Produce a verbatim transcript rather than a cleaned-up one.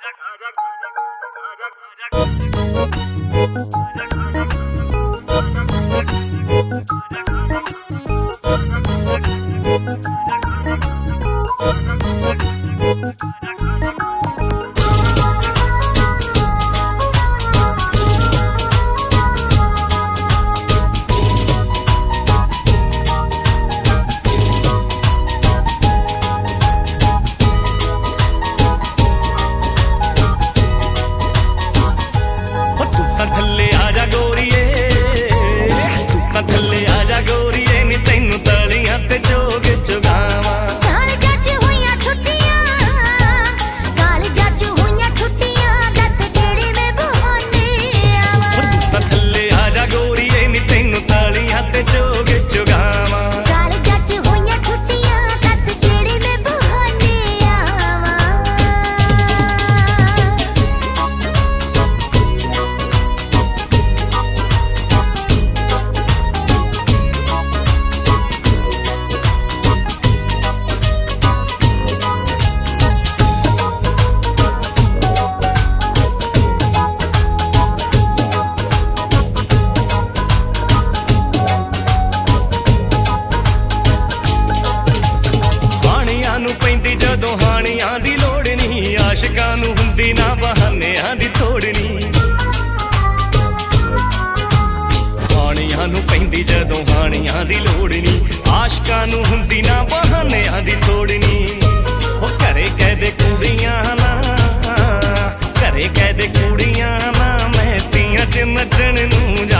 थल्ले आजा गोरीए नी तैनू तालियां ते जोग चुगावा। गाल जज हुईयां छुट्टियां, गाल जज हुईयां छुट्टियां, दस केड़े में बहाने आवा। थल्ले आजा गोरीए नी तैनू तालियां ते जोग चुगावा। गाल जज हुईयां छुट्टियां, दस केड़े में बहाने आवा। पैंदी जदों हानियां दी लोड़ नहीं, आशिकां नूं हुंदी ना बहानियां दी थोड़नी। हानियां नूं पैंदी जदों हानियां दी लोड़ नहीं, आशिकां नूं हुंदी ना बहानियां दी थोड़नी। हो घरे कह दे कुड़ियां ना, घरे कह दे कुड़ियां ना, मैं तियां च नच्चण नूं